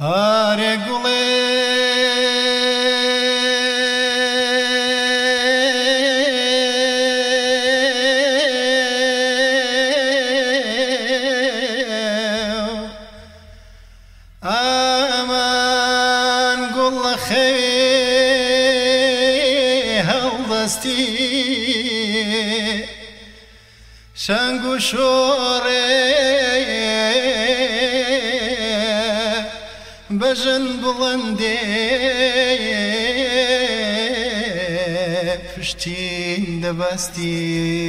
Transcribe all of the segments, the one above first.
آره گوڵێ ئامان گوڵ لە خەوێ هەڵدەستی شەنگ و شۆڕێ بەژن بڵندێ پشتین دەبەستی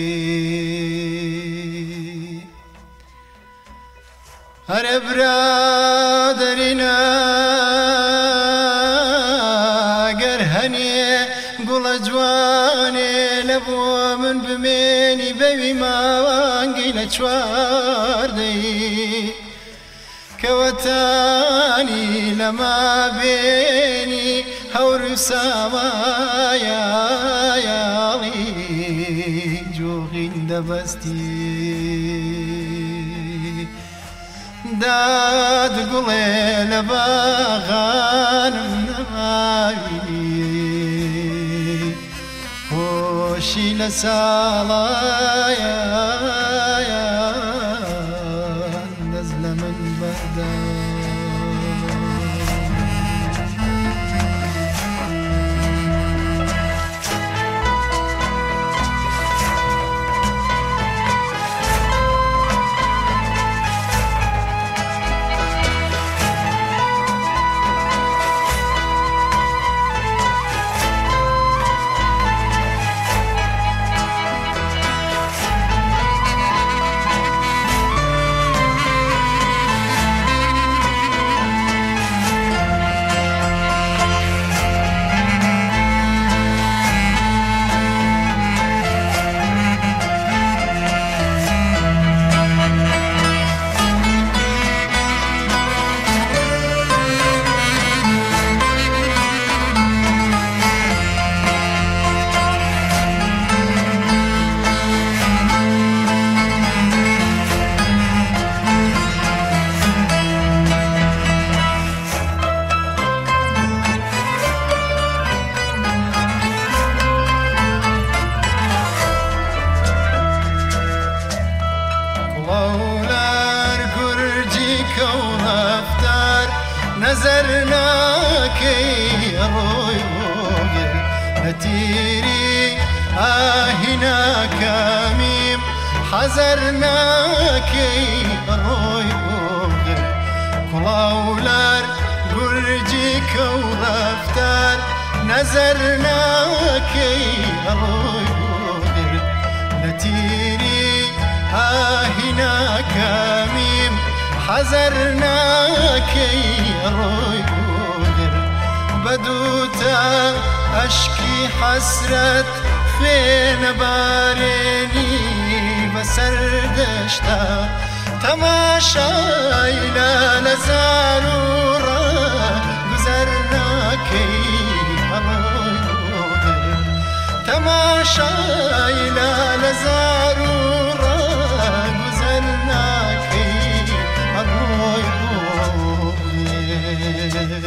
هەرە برادەرینە گەر هەنێ گوڵە جوانێ لە بۆ من بمێنی بەوی ماوانگەی لە چواردەی کەوەتانی لەما بێنی هەور و سامایاڵی جۆغین دەبەستی داد گوڵێ لە باغانم نەماوی خۆشی لە ساڵایە دەست لە من بەردە نظر ناکەی ڕۆی بۆگەر لە تیری ئاهی ناکەمیم حەزەر ناکەی ڕۆی بۆگەر کوڵاولار گورجی کەو ڕەفتار نەزەر ناکەی ڕۆی بۆگەر لە تیری ئاهی ناکەمیم حەزەر ناکەی ڕۆی بۆگەر بەدووتە ئەشکی حەسرەت خوێنە بارێنی بەسەر دەشتا تەماشای لە زار و ڕە گوزەر ناکەی ڕۆی بۆگەر تەماشای لە زار و ڕە گوزەر ناکەی ڕۆی بۆگەر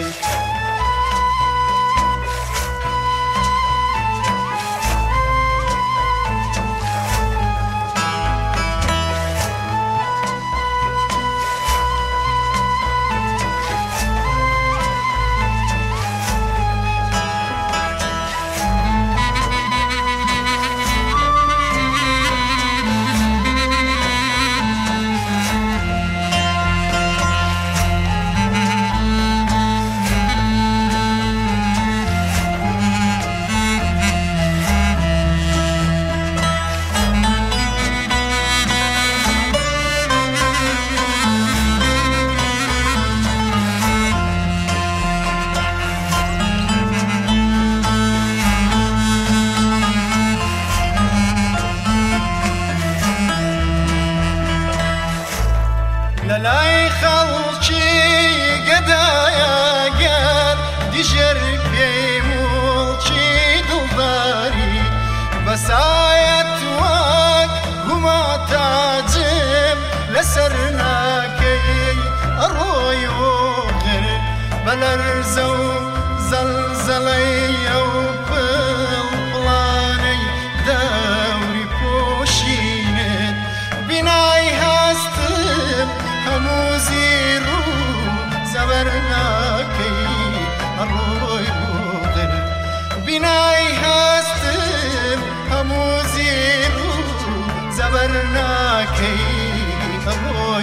بەلەرزە و زەلزەڵەی ئەو پڵپڵانەی دەوری پۆشینت بینای هەستم هەموو زیر و زەبەر ناکەی ڕۆی ڕۆغر بینای هەستم هەموو زیر و زەبەر ناکەی ڕۆی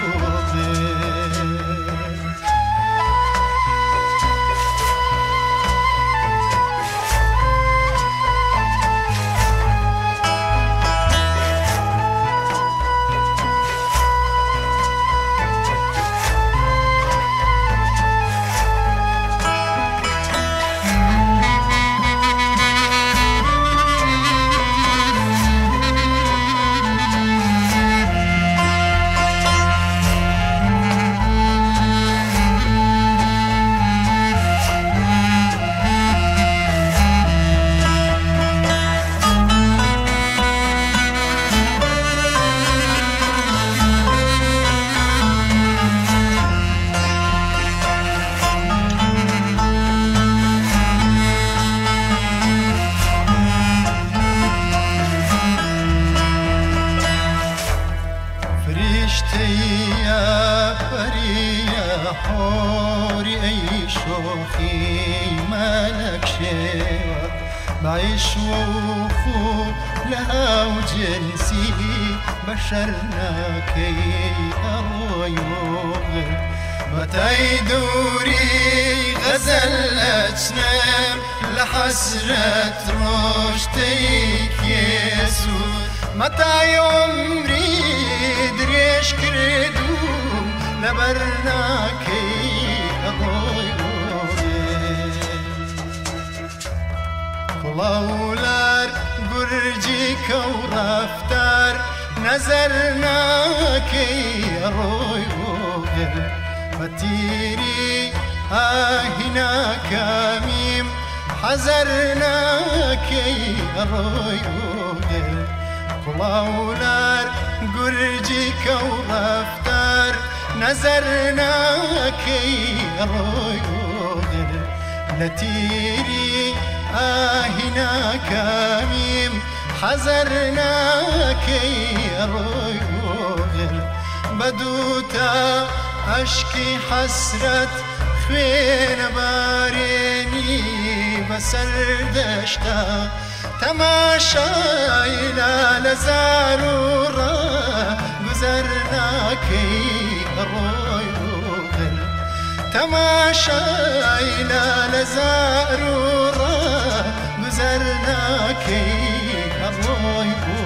حوري أي شوخي مالك شيوة بعيش ووفو لها وجنسي بشرنا كي أغير متى يدوري غزل أجنب لحسرة رشتيك يسوع متى عمري دريش كردو لبرناكي كلاولار برجيك ورفتار نزرناكي روي وغر فتيري هنا كميم حزرناكي روي وغر كلاولار برجيك ورفتار نزرناكي روي وغر لتيري هنا كميم حزرناكي روي وغر بدوتا أشكي حسرة خوين باريني بسردشتا تماشاي لا لزارورا گزرناكي روي وغر تماشاي لا لزارورا گزرناكي روي وغر